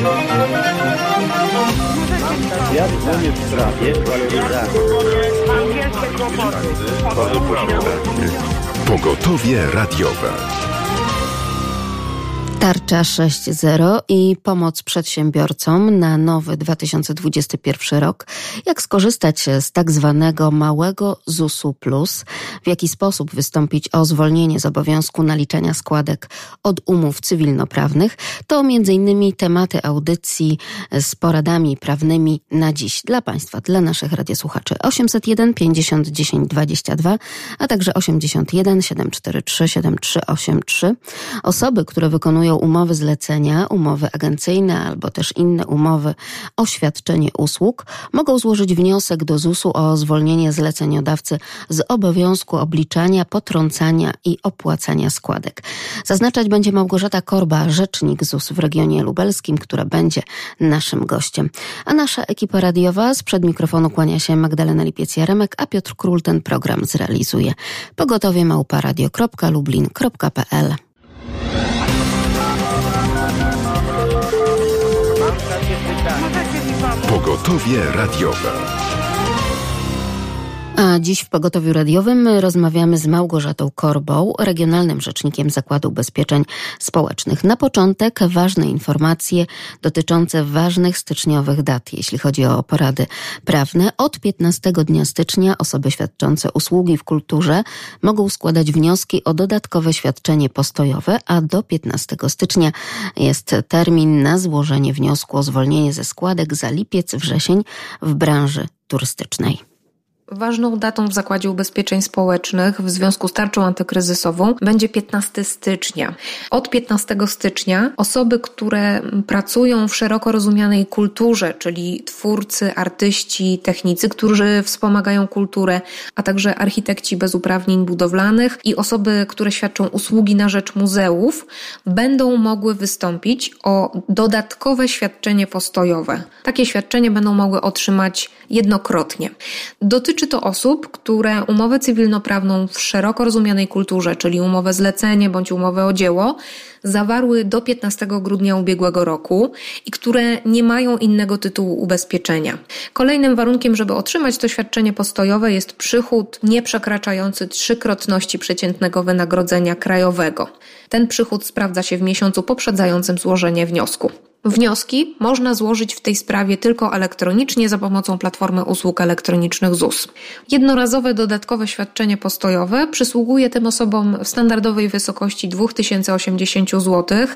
Ja dzwonię w sprawie waloryzacji. Pogotowie radiowe. Tarcza 6.0 i pomoc przedsiębiorcom na nowy 2021 rok. Jak skorzystać z tak zwanego małego ZUS-u Plus? W jaki sposób wystąpić o zwolnienie z obowiązku naliczania składek od umów cywilnoprawnych? To m.in. tematy audycji z poradami prawnymi na dziś dla Państwa, dla naszych radiosłuchaczy. 801 50 10 22, a także 81 743 7383. Osoby, które wykonują umowy zlecenia, umowy agencyjne albo też inne umowy o świadczenie usług, mogą złożyć wniosek do ZUS-u o zwolnienie zleceniodawcy z obowiązku obliczania, potrącania i opłacania składek. Zaznaczać będzie Małgorzata Korba, rzecznik ZUS w regionie lubelskim, która będzie naszym gościem. A nasza ekipa radiowa sprzed mikrofonu kłania się Magdalena Lipiec-Jaremek, a Piotr Król ten program zrealizuje. pogotowie@radio.lublin.pl. Pogotowie radiowe. A dziś w Pogotowiu Radiowym rozmawiamy z Małgorzatą Korbą, regionalnym rzecznikiem Zakładu Ubezpieczeń Społecznych. Na początek ważne informacje dotyczące ważnych styczniowych dat, jeśli chodzi o porady prawne. Od 15 dnia stycznia osoby świadczące usługi w kulturze mogą składać wnioski o dodatkowe świadczenie postojowe, a do 15 stycznia jest termin na złożenie wniosku o zwolnienie ze składek za lipiec, wrzesień w branży turystycznej. Ważną datą w Zakładzie Ubezpieczeń Społecznych w związku z tarczą antykryzysową będzie 15 stycznia. Od 15 stycznia osoby, które pracują w szeroko rozumianej kulturze, czyli twórcy, artyści, technicy, którzy wspomagają kulturę, a także architekci bez uprawnień budowlanych i osoby, które świadczą usługi na rzecz muzeów, będą mogły wystąpić o dodatkowe świadczenie postojowe. Takie świadczenie będą mogły otrzymać jednokrotnie. Dotyczy to osób, które umowę cywilnoprawną w szeroko rozumianej kulturze, czyli umowę zlecenie bądź umowę o dzieło, zawarły do 15 grudnia ubiegłego roku i które nie mają innego tytułu ubezpieczenia. Kolejnym warunkiem, żeby otrzymać to świadczenie postojowe, jest przychód nieprzekraczający 3-krotności przeciętnego wynagrodzenia krajowego. Ten przychód sprawdza się w miesiącu poprzedzającym złożenie wniosku. Wnioski można złożyć w tej sprawie tylko elektronicznie za pomocą platformy usług elektronicznych ZUS. Jednorazowe dodatkowe świadczenie postojowe przysługuje tym osobom w standardowej wysokości 2080 zł,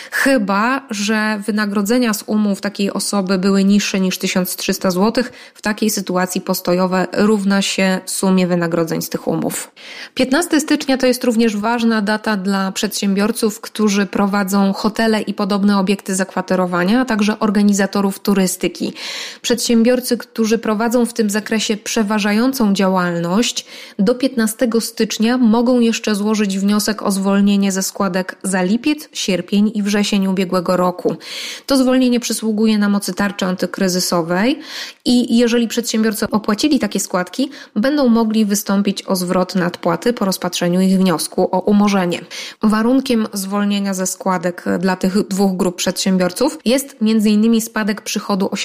chyba że wynagrodzenia z umów takiej osoby były niższe niż 1300 zł. W takiej sytuacji postojowe równa się sumie wynagrodzeń z tych umów. 15 stycznia to jest również ważna data dla przedsiębiorców, którzy prowadzą hotele i podobne obiekty zakwaterowane, a także organizatorów turystyki. Przedsiębiorcy, którzy prowadzą w tym zakresie przeważającą działalność, do 15 stycznia mogą jeszcze złożyć wniosek o zwolnienie ze składek za lipiec, sierpień i wrzesień ubiegłego roku. To zwolnienie przysługuje na mocy tarczy antykryzysowej i jeżeli przedsiębiorcy opłacili takie składki, będą mogli wystąpić o zwrot nadpłaty po rozpatrzeniu ich wniosku o umorzenie. Warunkiem zwolnienia ze składek dla tych dwóch grup przedsiębiorców jest m.in. spadek przychodu o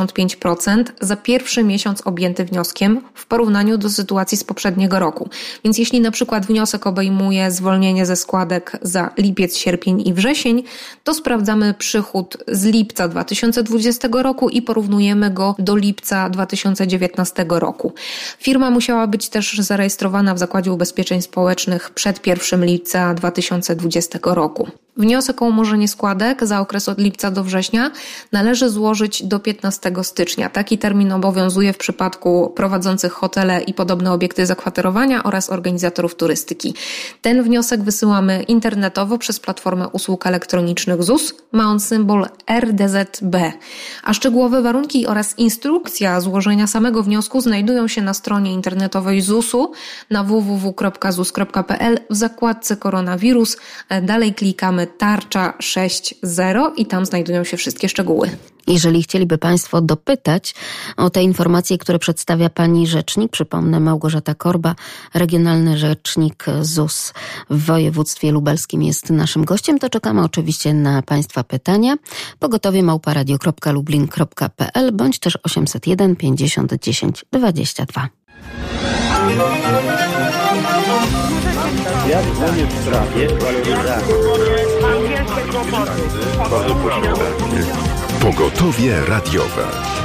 75% za pierwszy miesiąc objęty wnioskiem w porównaniu do sytuacji z poprzedniego roku. Więc jeśli na przykład wniosek obejmuje zwolnienie ze składek za lipiec, sierpień i wrzesień, to sprawdzamy przychód z lipca 2020 roku i porównujemy go do lipca 2019 roku. Firma musiała być też zarejestrowana w Zakładzie Ubezpieczeń Społecznych przed 1 lipca 2020 roku. Wniosek o umorzenie składek za okres od lipca do września należy złożyć do 15 stycznia. Taki termin obowiązuje w przypadku prowadzących hotele i podobne obiekty zakwaterowania oraz organizatorów turystyki. Ten wniosek wysyłamy internetowo przez platformę usług elektronicznych ZUS. Ma on symbol RDZB. A szczegółowe warunki oraz instrukcja złożenia samego wniosku znajdują się na stronie internetowej ZUS-u na www.zus.pl w zakładce koronawirus. Dalej klikamy stronę Tarcza 6.0 i tam znajdują się wszystkie szczegóły. Jeżeli chcieliby Państwo dopytać o te informacje, które przedstawia Pani Rzecznik, przypomnę, Małgorzata Korba, Regionalny Rzecznik ZUS w województwie lubelskim jest naszym gościem, to czekamy oczywiście na Państwa pytania. pogotowie@radio.lublin.pl bądź też 801 50 10 22. Ja dzwonię w sprawie waloryzacji. Pogotowie radiowe.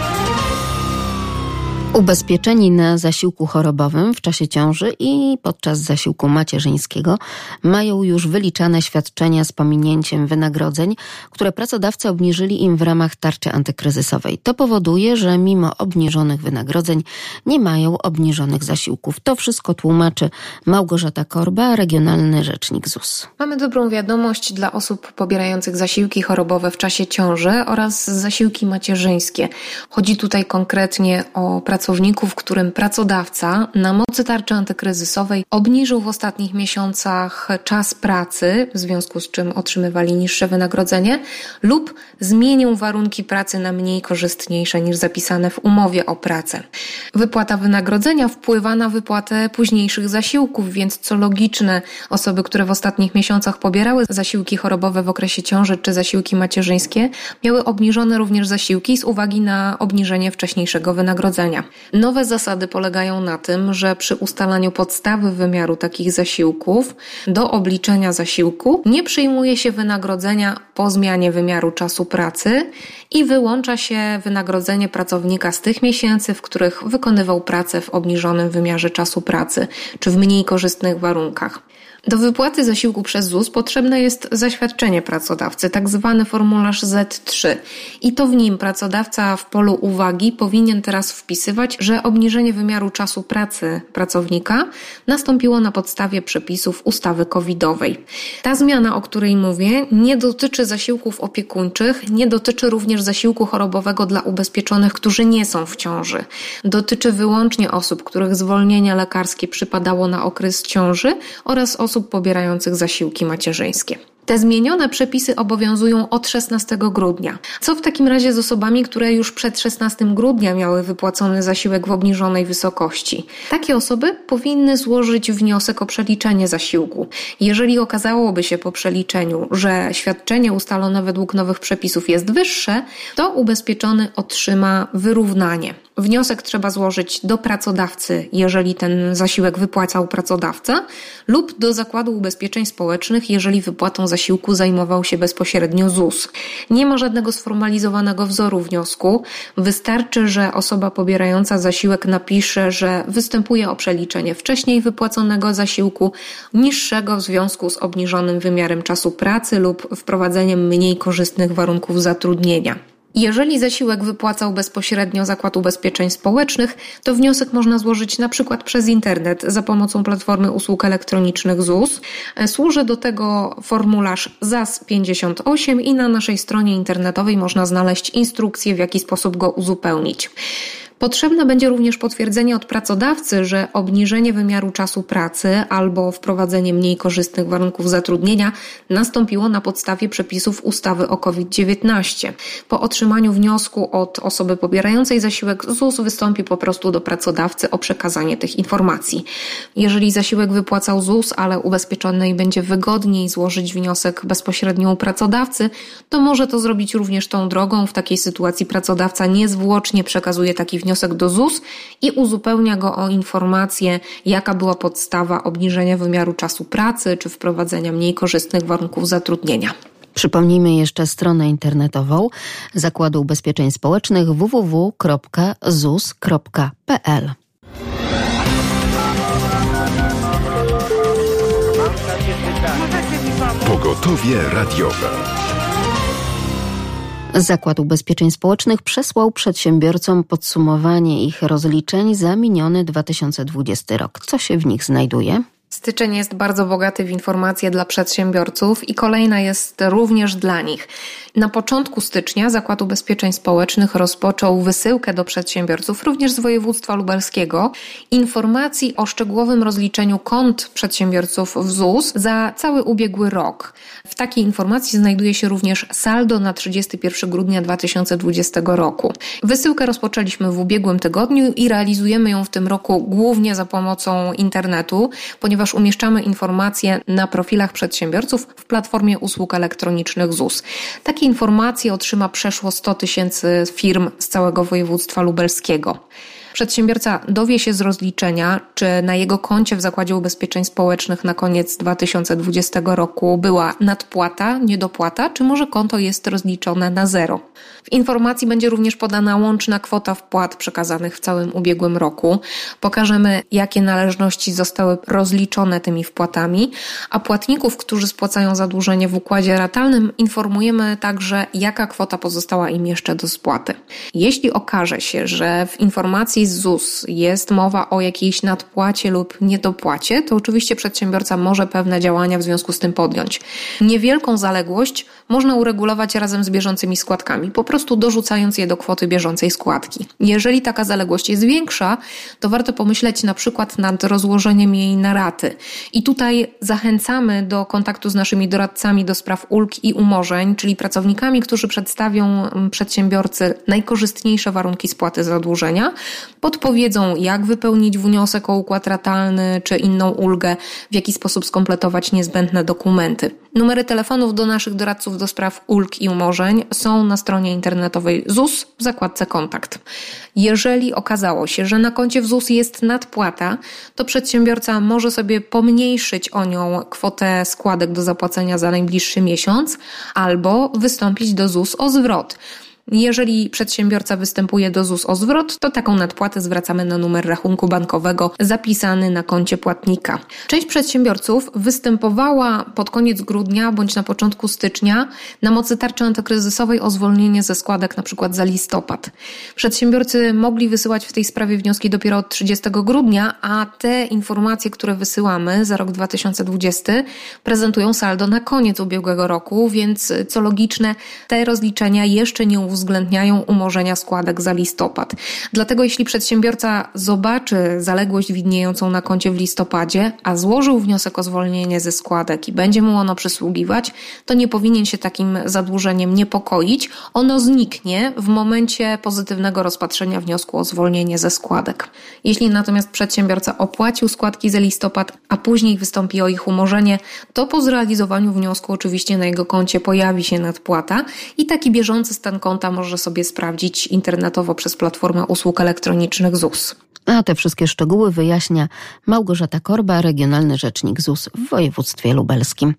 Ubezpieczeni na zasiłku chorobowym w czasie ciąży i podczas zasiłku macierzyńskiego mają już wyliczane świadczenia z pominięciem wynagrodzeń, które pracodawcy obniżyli im w ramach tarczy antykryzysowej. To powoduje, że mimo obniżonych wynagrodzeń nie mają obniżonych zasiłków. To wszystko tłumaczy Małgorzata Korba, Regionalny Rzecznik ZUS. Mamy dobrą wiadomość dla osób pobierających zasiłki chorobowe w czasie ciąży oraz zasiłki macierzyńskie. Chodzi tutaj konkretnie o pracowników, którym pracodawca na mocy tarczy antykryzysowej obniżył w ostatnich miesiącach czas pracy, w związku z czym otrzymywali niższe wynagrodzenie, lub zmienił warunki pracy na mniej korzystniejsze niż zapisane w umowie o pracę. Wypłata wynagrodzenia wpływa na wypłatę późniejszych zasiłków, więc co logiczne, osoby, które w ostatnich miesiącach pobierały zasiłki chorobowe w okresie ciąży czy zasiłki macierzyńskie, miały obniżone również zasiłki z uwagi na obniżenie wcześniejszego wynagrodzenia. Nowe zasady polegają na tym, że przy ustalaniu podstawy wymiaru takich zasiłków do obliczenia zasiłku nie przyjmuje się wynagrodzenia po zmianie wymiaru czasu pracy i wyłącza się wynagrodzenie pracownika z tych miesięcy, w których wykonywał pracę w obniżonym wymiarze czasu pracy czy w mniej korzystnych warunkach. Do wypłaty zasiłku przez ZUS potrzebne jest zaświadczenie pracodawcy, tak zwany formularz Z3. I to w nim pracodawca w polu uwagi powinien teraz wpisywać, że obniżenie wymiaru czasu pracy pracownika nastąpiło na podstawie przepisów ustawy covidowej. Ta zmiana, o której mówię, nie dotyczy zasiłków opiekuńczych, nie dotyczy również zasiłku chorobowego dla ubezpieczonych, którzy nie są w ciąży. Dotyczy wyłącznie osób, których zwolnienie lekarskie przypadało na okres ciąży oraz osób pobierających zasiłki macierzyńskie. Te zmienione przepisy obowiązują od 16 grudnia. Co w takim razie z osobami, które już przed 16 grudnia miały wypłacony zasiłek w obniżonej wysokości? Takie osoby powinny złożyć wniosek o przeliczenie zasiłku. Jeżeli okazałoby się po przeliczeniu, że świadczenie ustalone według nowych przepisów jest wyższe, to ubezpieczony otrzyma wyrównanie. Wniosek trzeba złożyć do pracodawcy, jeżeli ten zasiłek wypłacał pracodawca, lub do Zakładu Ubezpieczeń Społecznych, jeżeli wypłatą zasiłku zajmował się bezpośrednio ZUS. Nie ma żadnego sformalizowanego wzoru wniosku. Wystarczy, że osoba pobierająca zasiłek napisze, że występuje o przeliczenie wcześniej wypłaconego zasiłku, niższego w związku z obniżonym wymiarem czasu pracy lub wprowadzeniem mniej korzystnych warunków zatrudnienia. Jeżeli zasiłek wypłacał bezpośrednio Zakład Ubezpieczeń Społecznych, to wniosek można złożyć na przykład przez internet za pomocą Platformy Usług Elektronicznych ZUS. Służy do tego formularz ZAS 58 i na naszej stronie internetowej można znaleźć instrukcję, w jaki sposób go uzupełnić. Potrzebne będzie również potwierdzenie od pracodawcy, że obniżenie wymiaru czasu pracy albo wprowadzenie mniej korzystnych warunków zatrudnienia nastąpiło na podstawie przepisów ustawy o COVID-19. Po otrzymaniu wniosku od osoby pobierającej zasiłek ZUS wystąpi po prostu do pracodawcy o przekazanie tych informacji. Jeżeli zasiłek wypłacał ZUS, ale ubezpieczonej będzie wygodniej złożyć wniosek bezpośrednio u pracodawcy, to może to zrobić również tą drogą. W takiej sytuacji pracodawca niezwłocznie przekazuje taki wniosek do ZUS i uzupełnia go o informację, jaka była podstawa obniżenia wymiaru czasu pracy czy wprowadzenia mniej korzystnych warunków zatrudnienia. Przypomnijmy jeszcze stronę internetową Zakładu Ubezpieczeń Społecznych www.zus.pl. Pogotowie radiowe. Zakład Ubezpieczeń Społecznych przesłał przedsiębiorcom podsumowanie ich rozliczeń za miniony 2020 rok. Co się w nich znajduje? Styczeń jest bardzo bogaty w informacje dla przedsiębiorców i kolejna jest również dla nich. Na początku stycznia Zakład Ubezpieczeń Społecznych rozpoczął wysyłkę do przedsiębiorców, również z województwa lubelskiego, informacji o szczegółowym rozliczeniu kont przedsiębiorców w ZUS za cały ubiegły rok. W takiej informacji znajduje się również saldo na 31 grudnia 2020 roku. Wysyłkę rozpoczęliśmy w ubiegłym tygodniu i realizujemy ją w tym roku głównie za pomocą internetu, ponieważ umieszczamy informacje na profilach przedsiębiorców w platformie usług elektronicznych ZUS. Takie informacje otrzyma przeszło 100 000 firm z całego województwa lubelskiego. Przedsiębiorca dowie się z rozliczenia, czy na jego koncie w Zakładzie Ubezpieczeń Społecznych na koniec 2020 roku była nadpłata, niedopłata, czy może konto jest rozliczone na zero. W informacji będzie również podana łączna kwota wpłat przekazanych w całym ubiegłym roku. Pokażemy, jakie należności zostały rozliczone tymi wpłatami, a płatników, którzy spłacają zadłużenie w układzie ratalnym, informujemy także, jaka kwota pozostała im jeszcze do spłaty. Jeśli okaże się, że w informacji z ZUS jest mowa o jakiejś nadpłacie lub niedopłacie, to oczywiście przedsiębiorca może pewne działania w związku z tym podjąć. Niewielką zaległość można uregulować razem z bieżącymi składkami, po prostu dorzucając je do kwoty bieżącej składki. Jeżeli taka zaległość jest większa, to warto pomyśleć na przykład nad rozłożeniem jej na raty. I tutaj zachęcamy do kontaktu z naszymi doradcami do spraw ulg i umorzeń, czyli pracownikami, którzy przedstawią przedsiębiorcy najkorzystniejsze warunki spłaty zadłużenia, podpowiedzą, jak wypełnić wniosek o układ ratalny czy inną ulgę, w jaki sposób skompletować niezbędne dokumenty. Numery telefonów do naszych doradców do spraw ulg i umorzeń są na stronie internetowej ZUS w zakładce Kontakt. Jeżeli okazało się, że na koncie w ZUS jest nadpłata, to przedsiębiorca może sobie pomniejszyć o nią kwotę składek do zapłacenia za najbliższy miesiąc albo wystąpić do ZUS o zwrot. Jeżeli przedsiębiorca występuje do ZUS o zwrot, to taką nadpłatę zwracamy na numer rachunku bankowego zapisany na koncie płatnika. Część przedsiębiorców występowała pod koniec grudnia bądź na początku stycznia na mocy tarczy antykryzysowej o zwolnienie ze składek np. za listopad. Przedsiębiorcy mogli wysyłać w tej sprawie wnioski dopiero od 30 grudnia, a te informacje, które wysyłamy za rok 2020 prezentują saldo na koniec ubiegłego roku, więc co logiczne, te rozliczenia jeszcze nie uwzględniają umorzenia składek za listopad. Dlatego jeśli przedsiębiorca zobaczy zaległość widniejącą na koncie w listopadzie, a złożył wniosek o zwolnienie ze składek i będzie mu ono przysługiwać, to nie powinien się takim zadłużeniem niepokoić. Ono zniknie w momencie pozytywnego rozpatrzenia wniosku o zwolnienie ze składek. Jeśli natomiast przedsiębiorca opłacił składki za listopad, a później wystąpi o ich umorzenie, to po zrealizowaniu wniosku oczywiście na jego koncie pojawi się nadpłata i taki bieżący stan konta może sobie sprawdzić internetowo przez platformę usług elektronicznych ZUS. A te wszystkie szczegóły wyjaśnia Małgorzata Korba, regionalny rzecznik ZUS w województwie lubelskim.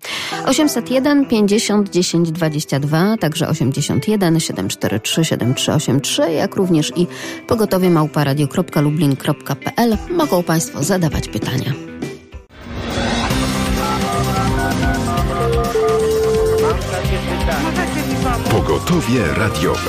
801 50 10 22, także 81 743 7383, jak również i pogotowie@radio.lublin.pl mogą Państwo zadawać pytania. Pogotowie radiowe.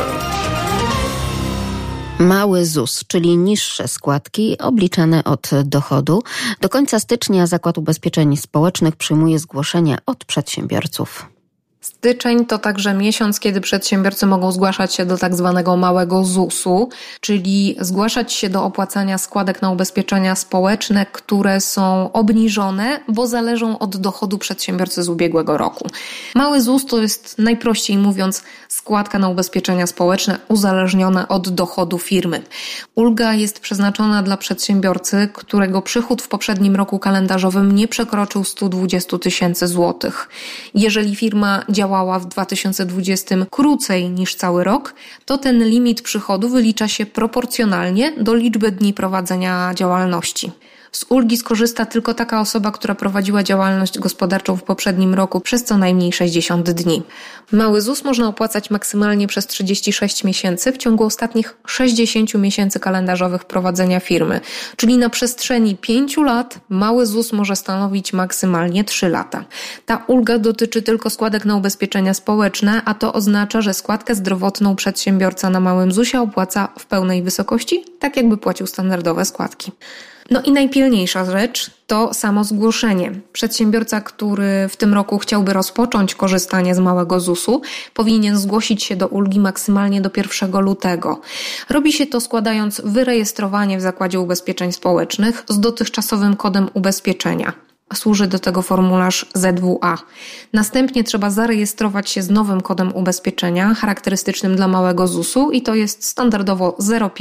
Mały ZUS, czyli niższe składki obliczane od dochodu. Do końca stycznia Zakład Ubezpieczeń Społecznych przyjmuje zgłoszenia od przedsiębiorców. Styczeń to także miesiąc, kiedy przedsiębiorcy mogą zgłaszać się do tak zwanego małego ZUS-u, czyli zgłaszać się do opłacania składek na ubezpieczenia społeczne, które są obniżone, bo zależą od dochodu przedsiębiorcy z ubiegłego roku. Mały ZUS to jest, najprościej mówiąc, składka na ubezpieczenia społeczne uzależniona od dochodu firmy. Ulga jest przeznaczona dla przedsiębiorcy, którego przychód w poprzednim roku kalendarzowym nie przekroczył 120 000 złotych. Jeżeli firma działała w 2020 krócej niż cały rok, to ten limit przychodu wylicza się proporcjonalnie do liczby dni prowadzenia działalności. Z ulgi skorzysta tylko taka osoba, która prowadziła działalność gospodarczą w poprzednim roku przez co najmniej 60 dni. Mały ZUS można opłacać maksymalnie przez 36 miesięcy w ciągu ostatnich 60 miesięcy kalendarzowych prowadzenia firmy, czyli na przestrzeni 5 lat mały ZUS może stanowić maksymalnie 3 lata. Ta ulga dotyczy tylko składek na ubezpieczenia społeczne, a to oznacza, że składkę zdrowotną przedsiębiorca na małym ZUS-ie opłaca w pełnej wysokości, tak jakby płacił standardowe składki. No i najpilniejsza rzecz to samo zgłoszenie. Przedsiębiorca, który w tym roku chciałby rozpocząć korzystanie z małego ZUS-u, powinien zgłosić się do ulgi maksymalnie do 1 lutego. Robi się to składając wyrejestrowanie w Zakładzie Ubezpieczeń Społecznych z dotychczasowym kodem ubezpieczenia. Służy do tego formularz ZWA. Następnie trzeba zarejestrować się z nowym kodem ubezpieczenia charakterystycznym dla małego ZUS-u i to jest standardowo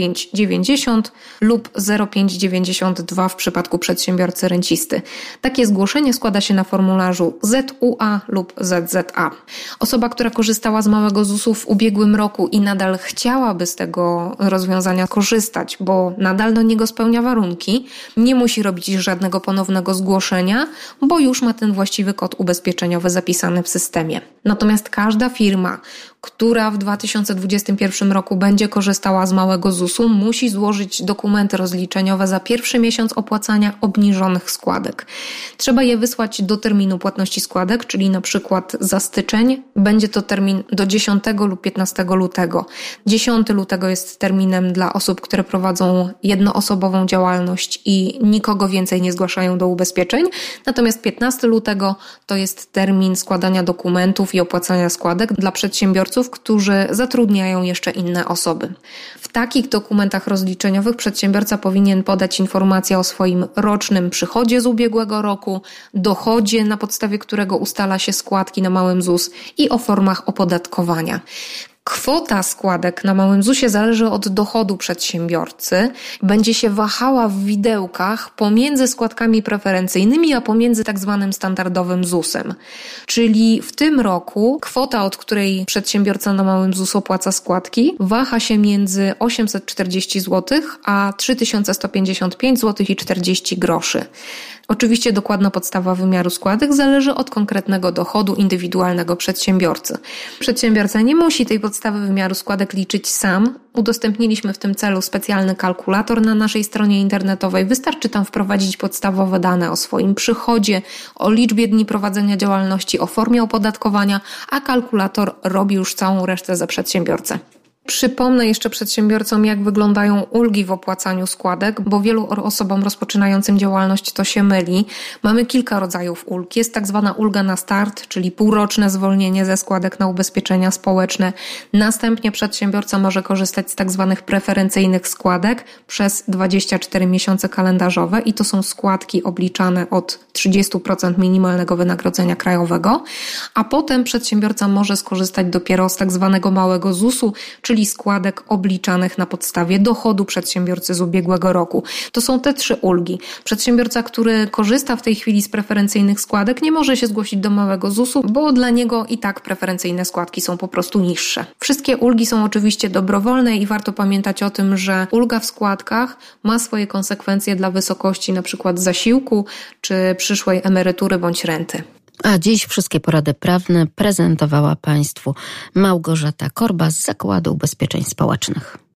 0590 lub 0592 w przypadku przedsiębiorcy rencisty. Takie zgłoszenie składa się na formularzu ZUA lub ZZA. Osoba, która korzystała z małego ZUS-u w ubiegłym roku i nadal chciałaby z tego rozwiązania korzystać, bo nadal do niego spełnia warunki, nie musi robić żadnego ponownego zgłoszenia, bo już ma ten właściwy kod ubezpieczeniowy zapisany w systemie. Natomiast każda firma, która w 2021 roku będzie korzystała z małego ZUS-u, musi złożyć dokumenty rozliczeniowe za pierwszy miesiąc opłacania obniżonych składek. Trzeba je wysłać do terminu płatności składek, czyli na przykład za styczeń będzie to termin do 10 lub 15 lutego. 10 lutego jest terminem dla osób, które prowadzą jednoosobową działalność i nikogo więcej nie zgłaszają do ubezpieczeń. Natomiast 15 lutego to jest termin składania dokumentów i opłacania składek dla przedsiębiorców, którzy zatrudniają jeszcze inne osoby. W takich dokumentach rozliczeniowych przedsiębiorca powinien podać informację o swoim rocznym przychodzie z ubiegłego roku, dochodzie, na podstawie którego ustala się składki na małym ZUS i o formach opodatkowania. Kwota składek na małym ZUS-ie zależy od dochodu przedsiębiorcy. Będzie się wahała w widełkach pomiędzy składkami preferencyjnymi, a pomiędzy tak zwanym standardowym ZUS-em. Czyli w tym roku kwota, od której przedsiębiorca na małym ZUS opłaca składki, waha się między 840 zł a 3155 zł i 40 groszy. Oczywiście dokładna podstawa wymiaru składek zależy od konkretnego dochodu indywidualnego przedsiębiorcy. Przedsiębiorca nie musi tej podstawy wymiaru składek liczyć sam. Udostępniliśmy w tym celu specjalny kalkulator na naszej stronie internetowej. Wystarczy tam wprowadzić podstawowe dane o swoim przychodzie, o liczbie dni prowadzenia działalności, o formie opodatkowania, a kalkulator robi już całą resztę za przedsiębiorcę. Przypomnę jeszcze przedsiębiorcom, jak wyglądają ulgi w opłacaniu składek, bo wielu osobom rozpoczynającym działalność to się myli. Mamy kilka rodzajów ulg. Jest tak zwana ulga na start, czyli półroczne zwolnienie ze składek na ubezpieczenia społeczne. Następnie przedsiębiorca może korzystać z tak zwanych preferencyjnych składek przez 24 miesiące kalendarzowe i to są składki obliczane od 30% minimalnego wynagrodzenia krajowego, a potem przedsiębiorca może skorzystać dopiero z tak zwanego małego ZUS-u, czyli składek obliczanych na podstawie dochodu przedsiębiorcy z ubiegłego roku. To są te 3 ulgi. Przedsiębiorca, który korzysta w tej chwili z preferencyjnych składek, nie może się zgłosić do małego ZUS-u, bo dla niego i tak preferencyjne składki są po prostu niższe. Wszystkie ulgi są oczywiście dobrowolne i warto pamiętać o tym, że ulga w składkach ma swoje konsekwencje dla wysokości np. zasiłku czy przyszłej emerytury bądź renty. A dziś wszystkie porady prawne prezentowała Państwu Małgorzata Korba z Zakładu Ubezpieczeń Społecznych.